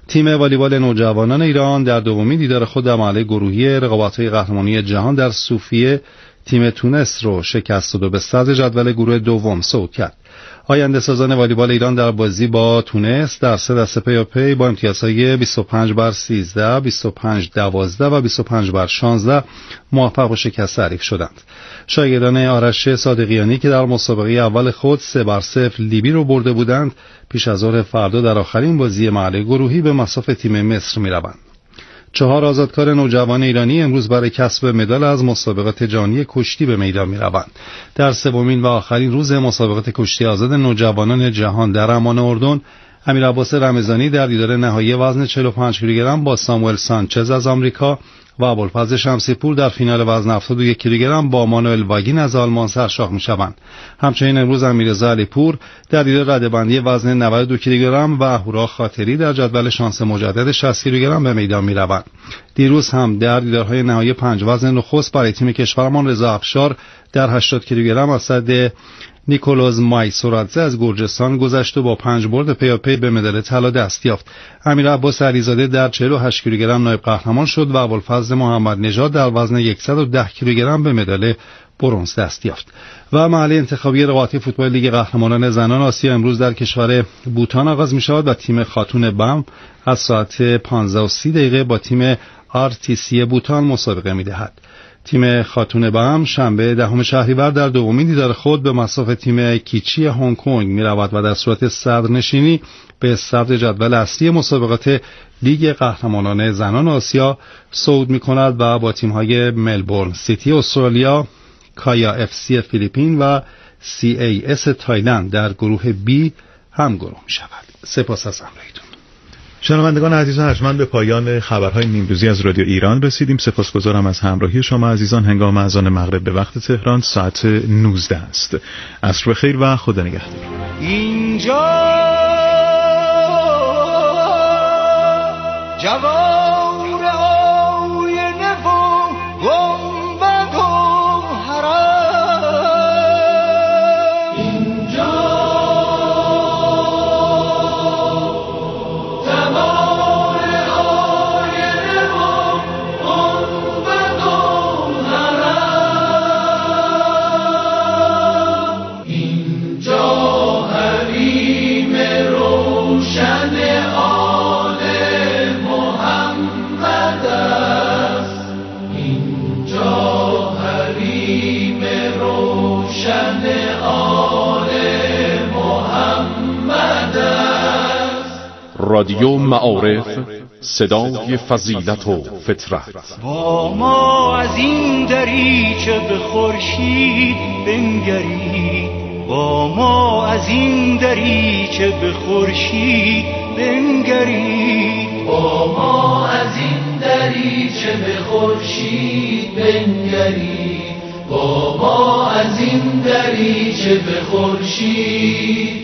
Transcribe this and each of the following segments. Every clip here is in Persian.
تیم والیبال نوجوانان ایران در دومین دیدار خود در مرحله گروهی رقابت‌های قهرمانی جهان در سوفیه تیم تونس رو شکست داد و به صدر جدول گروه دوم صعود کرد. آینده سازان والیبال ایران در بازی با تونس در 3 دسته پیاپی با امتیازهای 25-13, 25-12 و 25-16 موفق به شکست حریف شدند. شاگردان آرش صادقیانی که در مسابقه اول خود 3-0 لیبی رو برده بودند، پیش از ظهر فردا در آخرین بازی مرحله گروهی به مصاف تیم مصر می‌روند. 4 آزادکار نوجوان ایرانی امروز برای کسب مدال از مسابقات جهانی کشتی به میدان می‌روند. در سومین و آخرین روز مسابقات کشتی آزاد نوجوانان جهان در امان اردن، امیرعباس رمضانی در دیدار نهایی وزن 45 کیلوگرم با ساموئل سانچز از آمریکا و ابوالفضل شمسی‌پور در فینال وزن 71 کیلوگرم با مانوئل واگین از آلمان سرشاخ می‌شوند. همچنین امروز امیررضا علیپور در دیدار رده‌بندی وزن 92 کیلوگرم و اهورا خاطری در جدول شانس مجدد 60 کیلوگرم به میدان می‌روند. دیروز هم در دیدارهای نهایی 5 وزن نخست برای تیم کشورمان رضا افشار در 80 کیلوگرم از صد نیکولاز مایسورادزه از گرجستان گذشت و با 5 برد پیاپی به مدال طلا دست یافت. امیرعباس علیزاده در 48 کیلوگرم نایب قهرمان شد و ابوالفضل محمد نژاد در وزن 110 کیلوگرم به مدال برنز دست یافت. و مرحله انتخابی رقابتی فوتبال لیگ قهرمانان زنان آسیا امروز در کشور بوتان آغاز می‌شود و تیم خاتون بم از ساعت 15:30 با تیم RTC بوتان مسابقه می‌دهد. تیم خاتون بم شنبه 10 شهریور در دومین دیدار خود به مصاف تیم کیچی هنگ کنگ می‌رود و در صورت صدرنشینی به صدر جدول اصلی مسابقات لیگ قهرمانان زنان آسیا صعود می‌کند و با تیم‌های ملبورن سیتی استرالیا، کایا FC فیلیپین و CAS تایلند در گروه B همگروه می‌شود. سپاس از همراهیتون. شنوندگان عزیز و ارجمند، به پایان خبرهای نیمروزی از رادیو ایران رسیدیم. سپاسگزارم از همراهی شما عزیزان. هنگام اذان مغرب به وقت تهران ساعت 19 است. عصر بخیر و خدا نگهدار. اینجا جوار آینه و گنبد و حرم، اینجا جوار آینه و گنبد و حرم، اینجا حریم روشن رادیو معارف، صدای فضیلت و فطرت. با ما از این دریچه به خورشید بنگرید، با ما از این دریچه به خورشید بنگرید، با ما از این دریچه به خورشید بنگرید، با ما از این دریچه به خورشید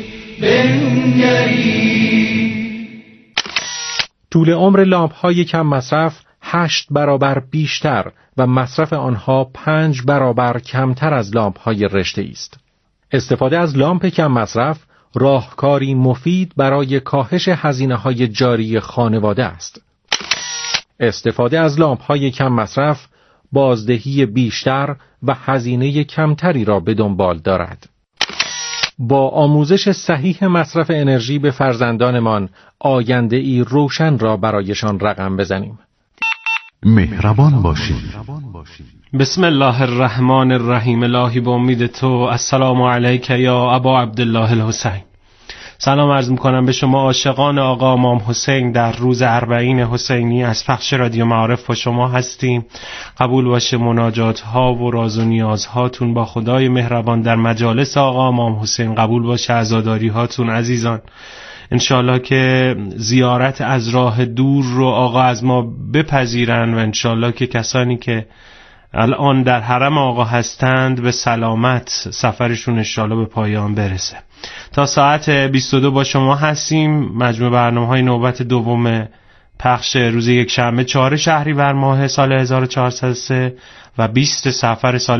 بنگرید. طول عمر لامپ‌های کم مصرف 8 برابر بیشتر و مصرف آنها 5 برابر کمتر از لامپ‌های رشته‌ای است. استفاده از لامپ کم مصرف راهکاری مفید برای کاهش هزینه‌های جاری خانواده است. استفاده از لامپ‌های کم مصرف بازدهی بیشتر و هزینه کمتری را به دنبال دارد. با آموزش صحیح مصرف انرژی به فرزندانمان آینده‌ای روشن را برایشان رقم بزنیم. مهربان باشید. بسم الله الرحمن الرحیم. الهی با امید تو. السلام علیک یا ابا عبدالله الحسین. سلام عرض میکنم به شما عاشقان آقا امام حسین. در روز 40 حسینی از پخش رادیو معارف با شما هستیم. قبول باشه مناجات ها و راز و نیاز هاتون با خدای مهربان در مجالس آقا امام حسین قبول باشه. عزاداری هاتون عزیزان انشالله که زیارت از راه دور رو آقا از ما بپذیرن و انشالله که کسانی که الان در حرم آقا هستند به سلامت سفرشون انشالله به پایان برسه. تا ساعت 22 با شما هستیم. مجموع برنامه‌های نوبت دوم پخش روز یک شنبه 4 شهریور ماه سال 1403 و 20 صفر سال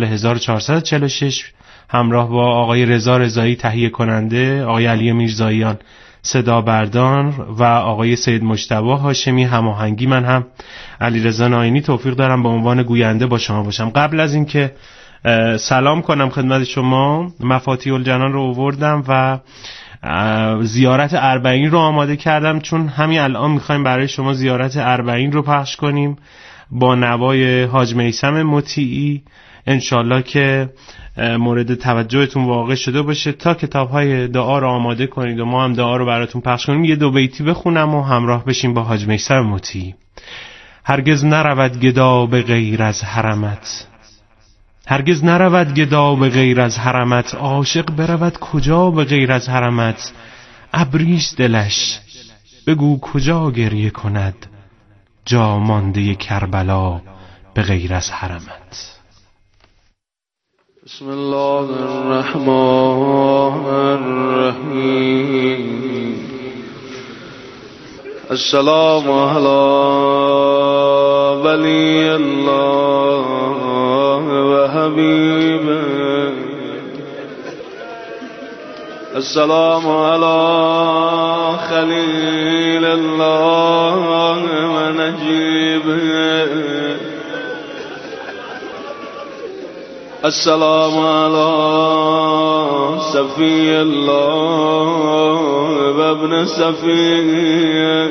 1446 همراه با آقای رضا رضایی تهیه کننده، آقای علی میرزاییان صدا بردار و آقای سید مجتبی هاشمی هماهنگی، من هم علیرضا ناینی توفیق دارم به عنوان گوینده با شما باشم. قبل از اینکه سلام کنم خدمت شما، مفاتیح الجنان رو آوردم و زیارت اربعین رو آماده کردم، چون همین الان میخوایم برای شما زیارت اربعین رو پخش کنیم با نوای حاج میثم مطیعی، انشالله که مورد توجهتون واقع شده باشه. تا کتاب‌های دعا رو آماده کنید و ما هم دعا رو براتون پخش کنیم، یه 2 بیتی بخونم و همراه بشیم با حاج میثم مطیعی. هرگز نرود گدا به غیر از حرمت، هرگز نرود گدا به غیر از حرمت، عاشق برود کجا به غیر از حرمت، ابریست دلش بگو کجا گریه کند، جا مانده کربلا به غیر از حرمت. بسم الله الرحمن الرحیم. السلام علی ولی الله و حبیبه، السلام علی خلیل الله و نجیبه، السلام علی صفی الله و ابن صفیه،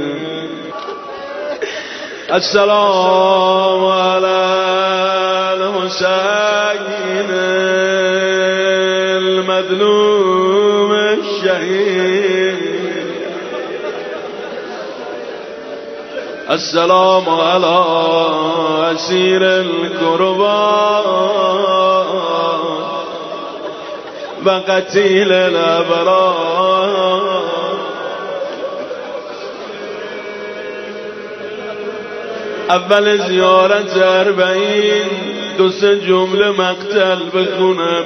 السلام علی الحسین المظلوم الشهید، السلام علی اسیر القربان و قتیل الابرار، اول زیارت اربعین 2 جمله مقتل بخونم.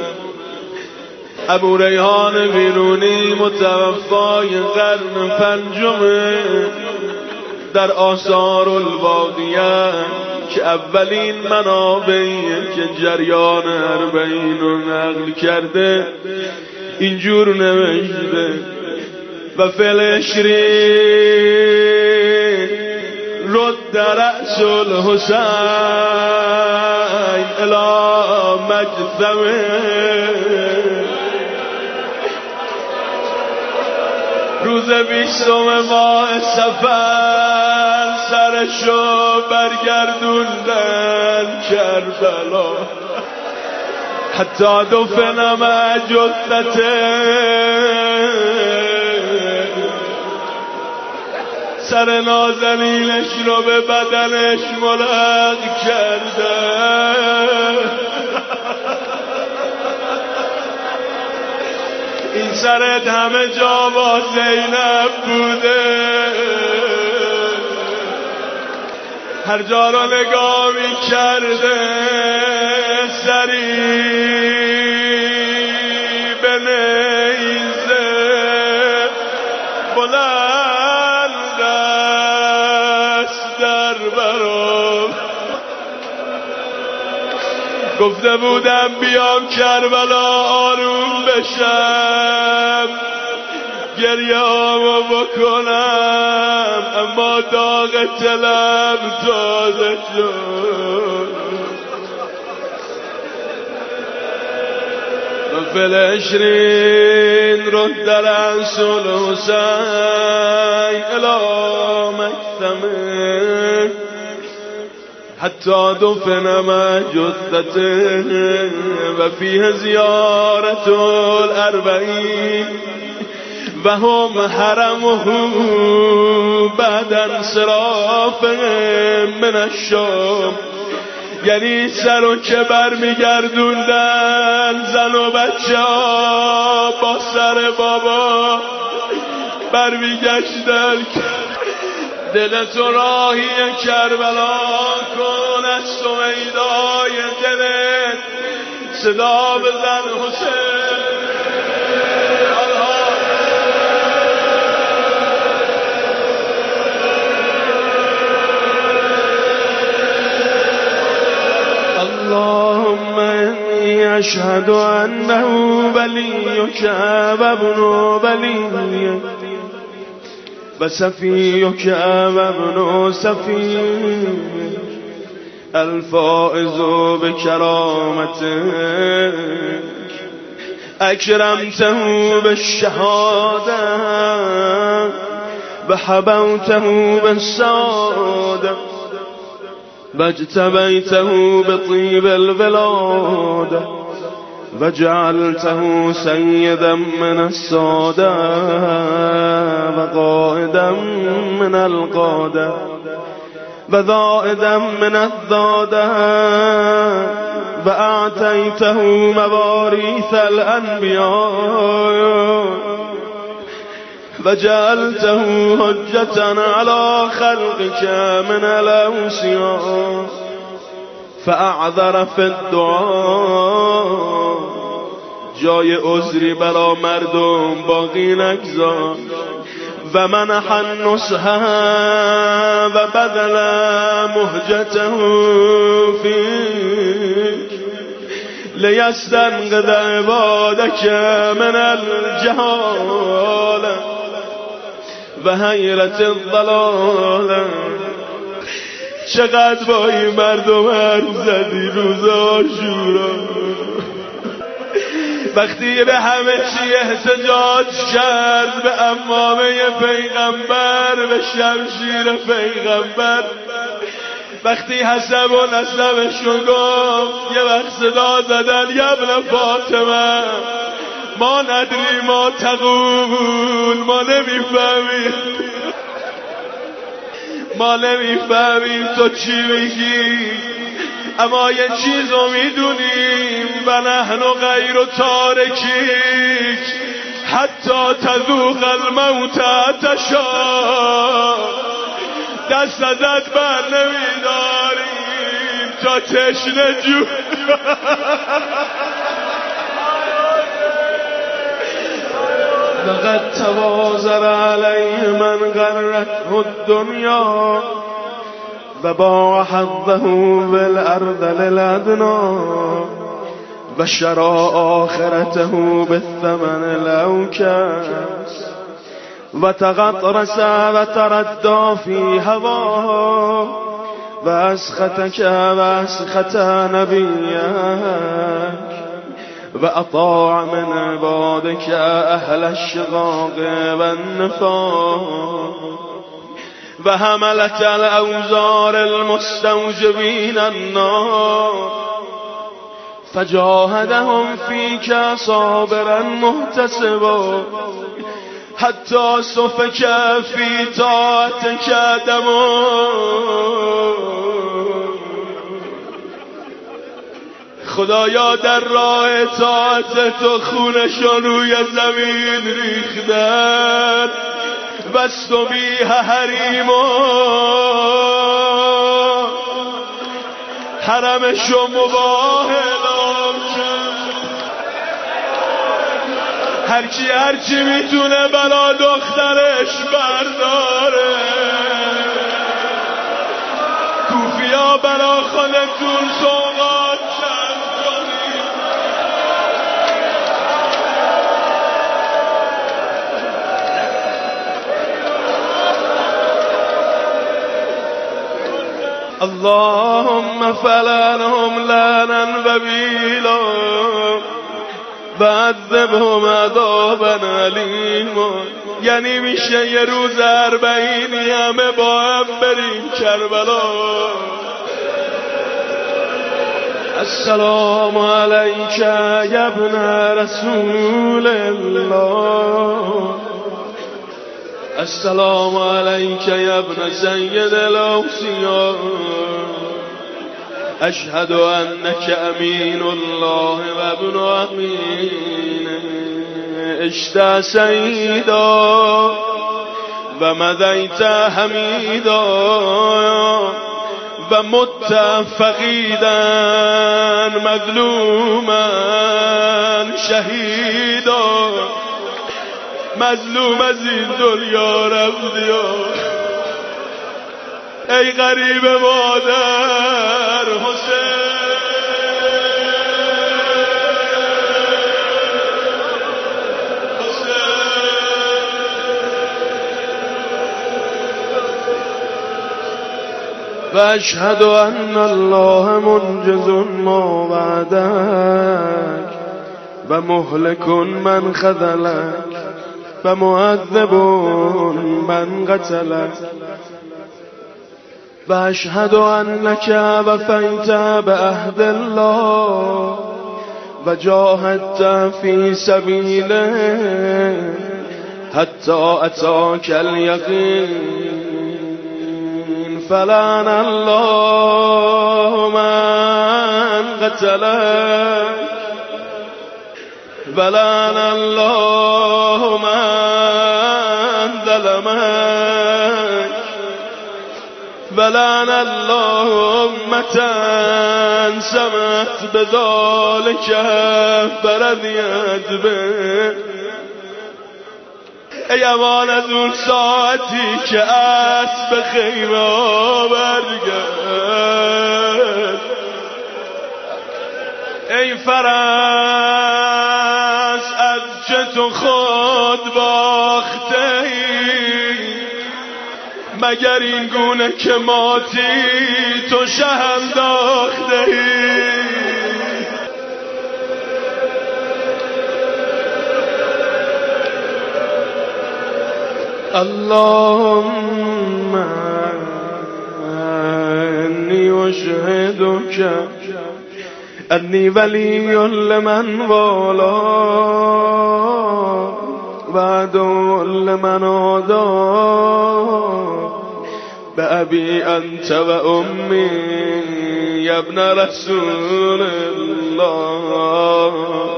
ابو ریحان بیرونی متوفای قرن 5 در آثار البادیه که اولین منابعی که جریان اربعین رو نقل کرده اینجور نوشته: و فلشری رد رأس الحسین الی مجثمه، روز 20 ماه صفر سرشو برگردوندن کربلا، حتی دفنم جثته، سر نازنینش رو به بدنش ملق کرده، این سرت همه جا با زینب بوده، هر جا رو نگاه می کرده، سری به نیزه بلند است در برام، گفته بودم بیام کربلا آروم بشم، گریه آمو بکنم، اما داغ تلم تازه شد. و فلشرین رد رأس الحسین الی مجثمه، حتی دفنم جثته، و فیه زیارت الاربعین و هم حرمه بعد انصرافهم من الشام، یعنی سر و که برمیگردوندن زن و بچه ها با سر بابا برمیگشتن. دل تو راهی کربلا کن، از سویدای دلت صدا بزن حسین. اللهم إني أشهد أنه وليك وابن وليك و صفیک و ابن صفیک الفائز بکرامتک اکرمته بالشهاده و حبوته بالسعاده و اجتبیته بطیب الولاده و جعلته سیدا من الساده و قائدا من القاده و ذائدا من الذاده و اعطیته مواریث الانبیاء و جعلته حجة على خلقك من الاوصیاء فاعذر فی الدعاء جای عذری برا مردم باقی نگذار و منح النصح و بدل مهجته فیک لیستنقذ عبادك من الجهاله و حیرت الضلاله. چقدر با این مردم حرف زدی روز عاشورا، وقتی به همه چی احتجاج کرد، به عمامه پیغمبر، به شمشیر پیغمبر. وقتی حسب و نسبشون گفت، یه وقت صدا زدن یا ابن فاطمه ما ندری ما تقول، ما نمیفهمیم تو چی میگی، اما یه چیز رو میدونیم و نحن غیر تارکیک حتی تذوق الموت تشا. دست ازت بر نمیداریم تا تشنه جو. لقد توازر علیه من غرته الدنیا و باع حظه بالارض للادنا و شرا آخرته بالثمن الاوکس و تغطرس و تردى فی هواه و اسختک و اسخت نبیک و اطاع من عبادك اهل الشقاق و النفاق و حملت الاوزار المستوجبین النار فجاهدهم فيك صابرا محتسبا حتى سفك في طاعتك دما. خدایا در راه اطاعت تو خونشان روی زمین ریختن، واستبیح حریما حرمشو مباح اعلام کرد. هرچی میتونه بلا دخترش برداره. کوفیا بلا خالتون سوغات چند کنی. اللهم فلعنهم لعنا وبیلا وعذبهم عذابا علیما. یعنی میشه یه روز 40 همه با هم بریم کربلا. السلام علیک یا ابن رسول الله، السلام علیک یا ابن سید الاوصیاء، اشهد انک امین الله و ابن امینه، اشت سیدا و مدیت حمیدا و مت فقیدا مظلوما شهیدا. مظلوم از این دنیا رفتی، ای غریب مادر حسین. و اشهد ان الله منجز ما وعدک و مهلک من خذلک و معذب من قتلک و اشهد انک وفیت بعهد الله و جاهدت فی سبیله حتی اتاک الیقین فلعن الله من قتلک ولعن الله من ظلمک ولعن الله امة سمعت بذلك فرضیت به. ای امان از اون ساعتی که اسب خیمه ها برگرد، ای فرس از چه تو خود باخته ای، مگر این گونه که ماتی تو شهم داخته ای. اللهم انی اشهدک انی ولی لمن والا و عدو لمن عادا بأبی انت و امی یا ابن رسول الله.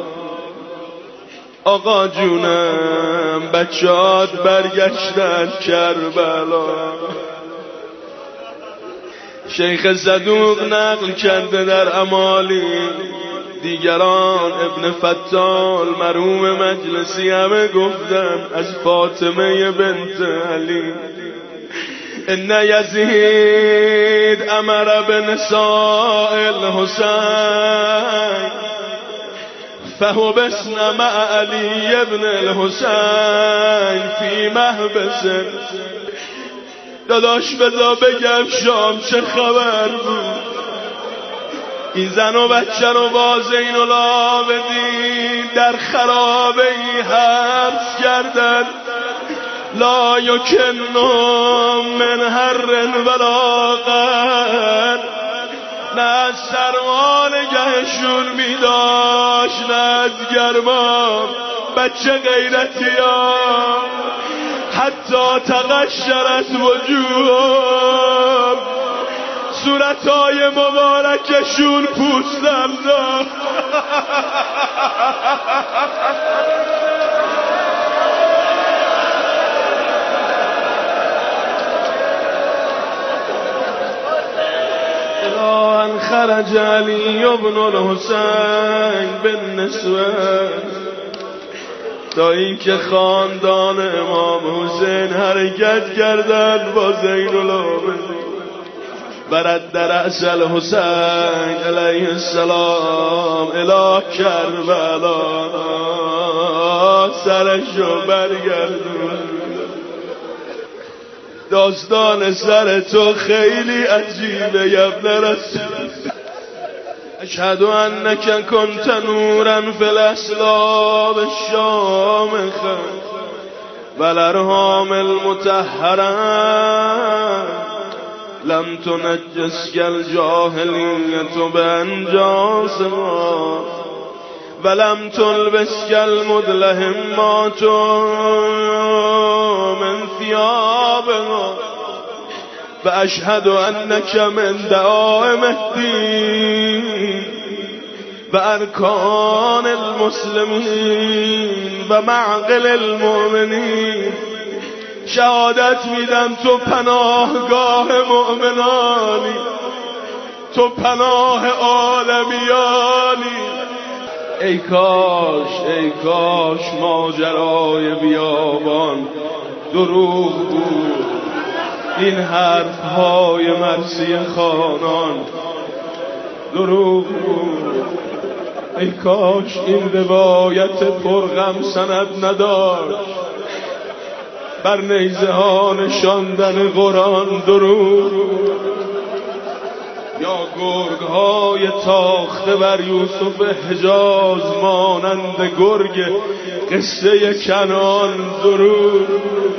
آقا جونم بچه‌هات برگشتن کربلا. شیخ صدوق نقل کرده در امالی، دیگران ابن فتال مرحوم مجلسی همه گفتن از فاطمه بنت علی ان یزید امر بنساء الحسین فحبسن مع علی ابن الحسین فی محبسه. داداش بذار بگم شام چه خبر بود. این زن و بچه رو با زین العابدین در خرابه ای حبس کردن، لا یکنهم من حر ولا قر. نه از سرما نگهشون میداشت نه از گرما. بچه غیرتی ها حتی تقشرت وجوه، صورتهای مبارکشون پوستم داد. الان خرج علی ابن الحسین بالنسوه، تا اینکه خاندان امام حسین حرکت کردند با زین العابدین. برد در اصل حسین علیه السلام الی کربلا، سرشو برگردون. داستان سر تو خیلی عجیبه یا ابن رسول. اشهد انک کنت نورا فی الاسلاب الشامخه و الارحام المطهره لم تنجسک الجاهلیت بانجاسها ولم تلبسک المدلهمات من ثيابها و اشهد انک من دعائم الدین و ارکان المسلمین و معقل المؤمنین. شهادت میدم تو پناهگاه مؤمنانی، تو پناه عالمیانی. ای کاش ماجرای بیابان دروغ بود، این حرفهای مرثیه خوانان دروغ بود. ای کاش این روایت پرغم سند نداشت، بر نیزه ها نشاندن قرآن دروغ. یا گرگ‌های تاخته بر یوسف حجاز مانند گرگ قصه کنعان درود.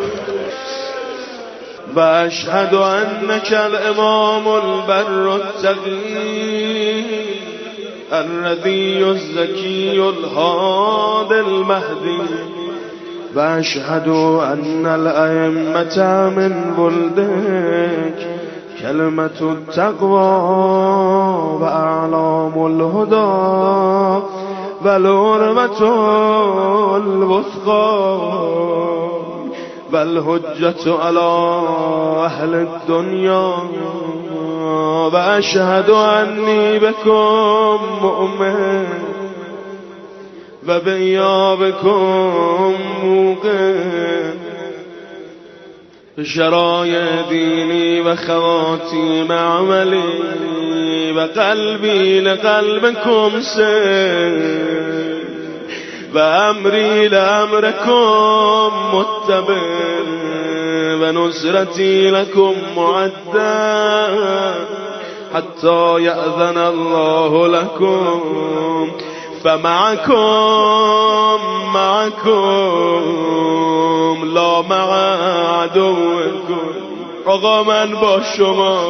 و اشهد انک الامام البر التقی الرضی الزکی الهادی المهدی. و اشهد ان الائمة من ولدک کلمة التقوى و اعلام الهدى و العروة الوثقى و الحجة على اهل الدنیا. و اشهد انی بکم مؤمن و بیابکم موقن. شرایع دینی و خواتیم عملی و قلبی لقلبکم سر و امری لامرکم متبع و نصرتی لکم معدد حتی یأذن الله لکم فمعکم لا مع عدوکم. آقا من با شما،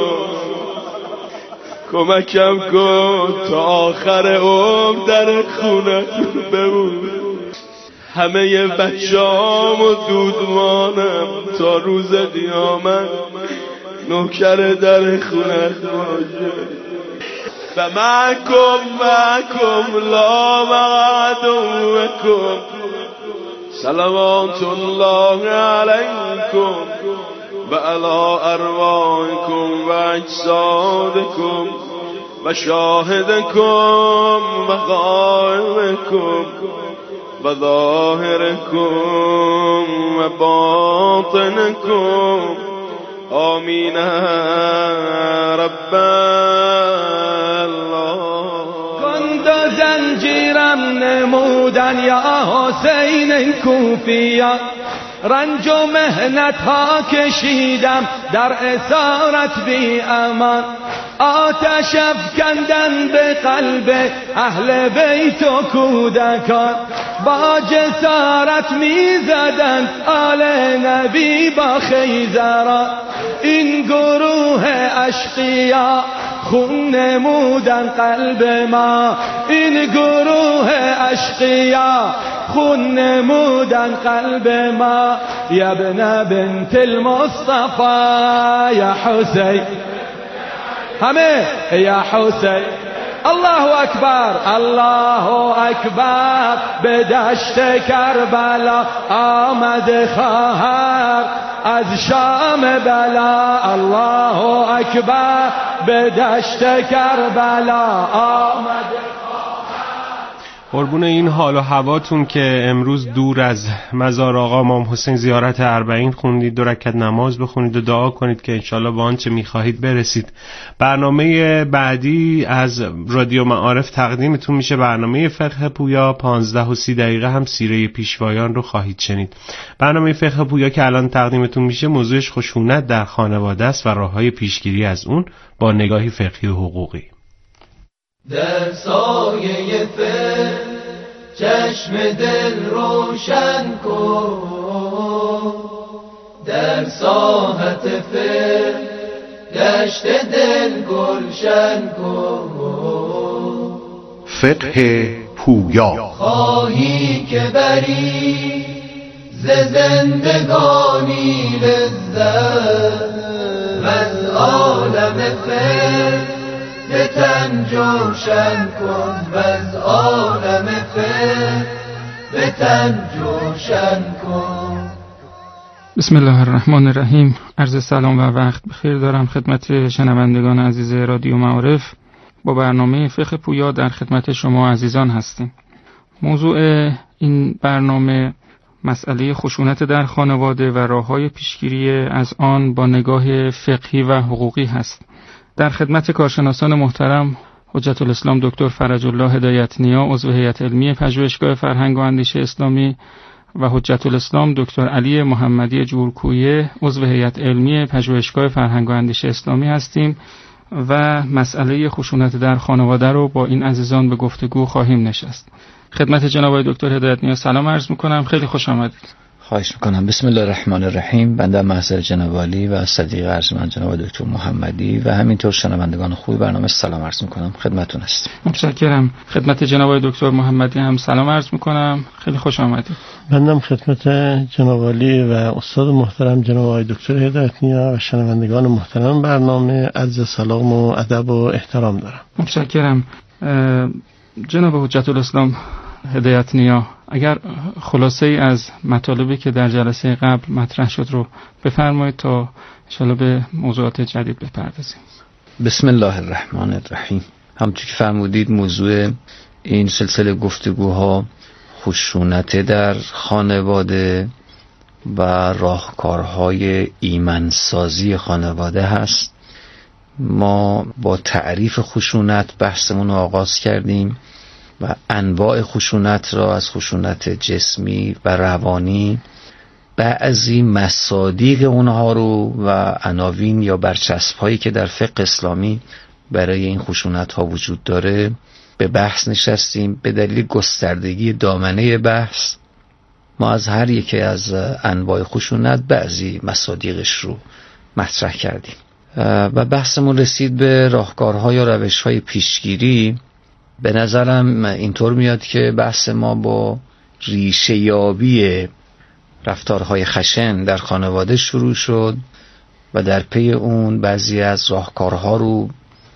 کمکم کن تا آخر عمر در خونتون بمون. همه بچه‌ام و دودمانم تا روز قیامت نوکر در خونت باشه. و معکم لا مع عدوکم. صلوات الله علیکم و علی ارواحکم و اجسادکم و شاهدکم و غائبکم و ظاهرکم و باطنکم. آمین رب الله. گند و زنجیرم نمودن یا حسین کوفیان، رنج و محنت ها کشیدم در اسارت بی امان. آتش افکندن به قلب اهل بیت و کودکان، با جسارت میزدند آل نبی با خیزران. این گروه اشقیا خون نمودن قلب ما، این گروه اشقیا خون نمودن قلب ما. یا ابن بنت المصطفى یا حسین، همه یا حسین. الله اکبر الله اکبر. به دشت کربلا آمد خواهر از شام بلا. الله اکبر. به دشت کربلا آمد. قربون این حال و هواتون که امروز دور از مزار آقا امام حسین زیارت 40 خوندید، 2 رکعت نماز بخونید و دعا کنید که انشالله به آنچه میخواهید برسید. برنامه بعدی از رادیو معارف تقدیمتون میشه برنامه فقه پویا. 15:30 هم سیره پیشوایان رو خواهید شنید. برنامه فقه پویا که الان تقدیمتون میشه موضوعش خشونت در خانواده است و راههای پیشگیری از اون با نگاهی فقهی و حقوقی. در سایه فقه چشم دل روشن کن، در ساحت فقه دشت دل گلشن کن. فقه پویا. خواهی که بری ز زندگانی لذت و از عالم فقه به تن جوشن کن، و از عالم فقه به تن جوشن کن. بسم الله الرحمن الرحیم. عرض سلام و وقت بخیر دارم خدمت شنوندگان عزیز رادیو معارف. با برنامه فقه پویا در خدمت شما عزیزان هستیم. موضوع این برنامه مسئله خشونت در خانواده و راه‌های پیشگیری از آن با نگاه فقهی و حقوقی هست. در خدمت کارشناسان محترم حجت الاسلام دکتر فرج الله هدایت نیا، عضو هیئت علمی پژوهشگاه فرهنگ و اندیشه اسلامی، و حجت الاسلام دکتر علی محمدی جورکویه، عضو هیئت علمی پژوهشگاه فرهنگ و اندیشه اسلامی هستیم و مسئله خشونت در خانواده رو با این عزیزان به گفتگو خواهیم نشست. خدمت جناب آقای دکتر هدایت نیا سلام عرض میکنم، خیلی خوش آمدید. خواهش میکنم. بسم الله الرحمن الرحیم. بنده محضر جناب عالی و صدیق ارجمند جناب دکتر محمدی و همینطور شنوندگان خوب برنامه سلام عرض میکنم، خدمتتون هستم. متشکرم. خدمت جناب آقای دکتر محمدی هم سلام عرض میکنم، خیلی خوش آمدید. بنده خدمت جناب عالی و استاد محترم جناب آقای دکتر هدایت نیا و شنوندگان محترم برنامه عرض سلام و ادب و احترام دارم. متشکرم. جناب حجت الاسلام هدایت نیا، اگر خلاصه ای از مطالبی که در جلسه قبل مطرح شد رو بفرمایید تا ان شاءالله به موضوعات جدید بپردازیم. بسم الله الرحمن الرحیم. همونطور که فرمودید موضوع این سلسله گفتگوها خشونت در خانواده و راهکارهای ایمنسازی خانواده هست. ما با تعریف خشونت بحثمون رو آغاز کردیم و انواع خشونت را از خشونت جسمی و روانی، بعضی مصادیق اونها رو و عناوین یا برچسب هایی که در فقه اسلامی برای این خشونت ها وجود داره به بحث نشستیم. به دلیل گستردگی دامنه بحث ما از هر یکی از انواع خشونت بعضی مصادیقش رو مطرح کردیم و بحثمون رسید به راهکارها یا روش‌های پیشگیری. به نظرم اینطور میاد که بحث ما با ریشه یابی رفتارهای خشن در خانواده شروع شد و در پی اون بعضی از راهکارها رو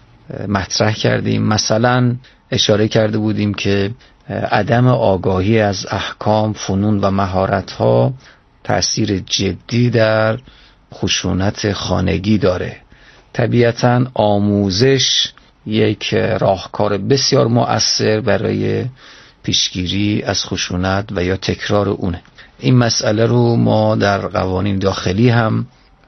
مطرح کردیم. مثلا اشاره کرده بودیم که عدم آگاهی از احکام، فنون و مهارت‌ها تأثیر جدی در خشونت خانگی داره. طبیعتاً آموزش یک راهکار بسیار مؤثر برای پیشگیری از خشونت و یا تکرار اونه. این مسئله رو ما در قوانین داخلی هم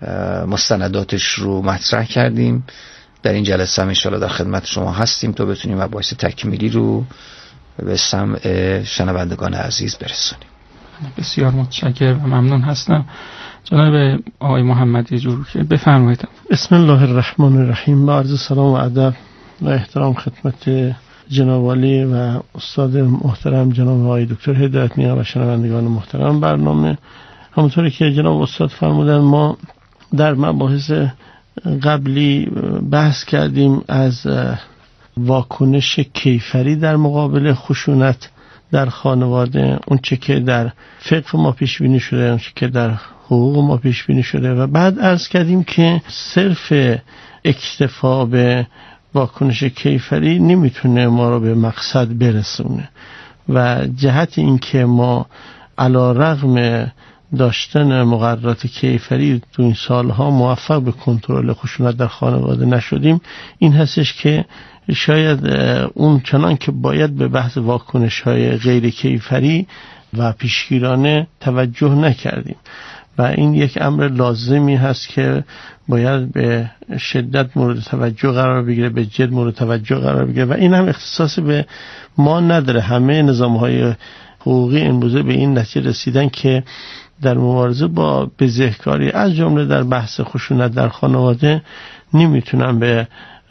مستنداتش رو مطرح کردیم. در این جلسه هم انشاءالله در خدمت شما هستیم تا بتونیم مباحث تکمیلی رو به سمع شنوندگان عزیز برسونیم. بسیار متشکرم و ممنون هستم. جناب آقای محمدی جور بفرمایید. بسم الله الرحمن الرحیم. با عرض سلام و ادب و احترام خدمت جناب عالی و استاد محترم جناب آقای دکتر هدایت نیا و شنوندگان محترم برنامه، همونطوری که جناب استاد فرمودن ما در مباحث قبلی بحث کردیم از واکنش کیفری در مقابل خشونت در خانواده، اون چه که در فقه ما پیش بینی شده، اون چه که در حقوق ما پیش بینی شده و بعد عرض کردیم که صرف اکتفا به واکنش کیفری نمیتونه ما رو به مقصد برسونه و جهت این که ما علی رغم داشتن مقررات کیفری تو این سالها موفق به کنترل خشونت در خانواده نشدیم، این هستش که شاید اون چنان که باید به بحث واکنش‌های غیر کیفری و پیشگیرانه توجه نکردیم و این یک امر لازمی هست که باید به شدت مورد توجه قرار بگیره، به جد مورد توجه قرار بگیره و این هم اختصاص به ما نداره. همه نظام‌های حقوقی امروزه به این نتیجه رسیدن که در مبارزه با بزهکاری از جمله در بحث خشونت در خانواده نمیتونن به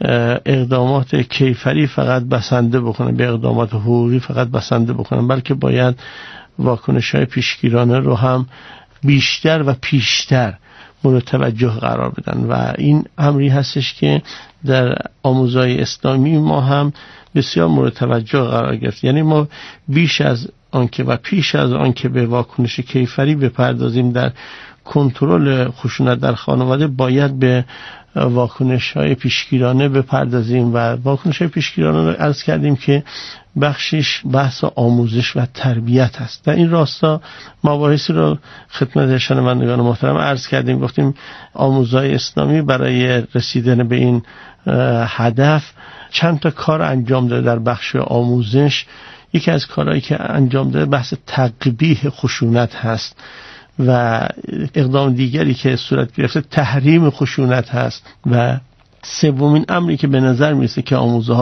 اقدامات کیفری فقط بسنده بکنن، به اقدامات حقوقی فقط بسنده بکنن، بلکه باید واکنش‌های پیشگیرانه رو هم بیشتر و پیشتر مورد توجه قرار بدن و این امری هستش که در آموزهای اسلامی ما هم بسیار مورد توجه قرار گرفت. یعنی ما بیش از آنکه و پیش از آنکه به واکنش کیفری بپردازیم در کنترل خشونت در خانواده باید به واکنش‌های پیشگیرانه بپردازیم و واکنش‌های پیشگیرانه رو عرض کردیم که بخشش بحث آموزش و تربیت است. در این راستا مباحثی رو خدمت شنوندگان محترم عرض کردیم، گفتیم آموزهای اسلامی برای رسیدن به این هدف چند تا کار انجام داده در بخش آموزش. یکی از کارهایی که انجام داده بحث تقبیح خشونت هست و اقدام دیگری که صورت گرفته تحریم خشونت هست و سومین امری که به نظر میرسه که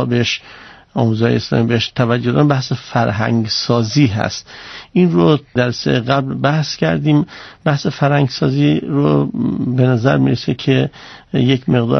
آموزهای اسلامی بهش توجه دارن بحث فرهنگ سازی هست. این رو در سه قبل بحث کردیم. بحث فرهنگ سازی رو به نظر میرسه که یک مقدار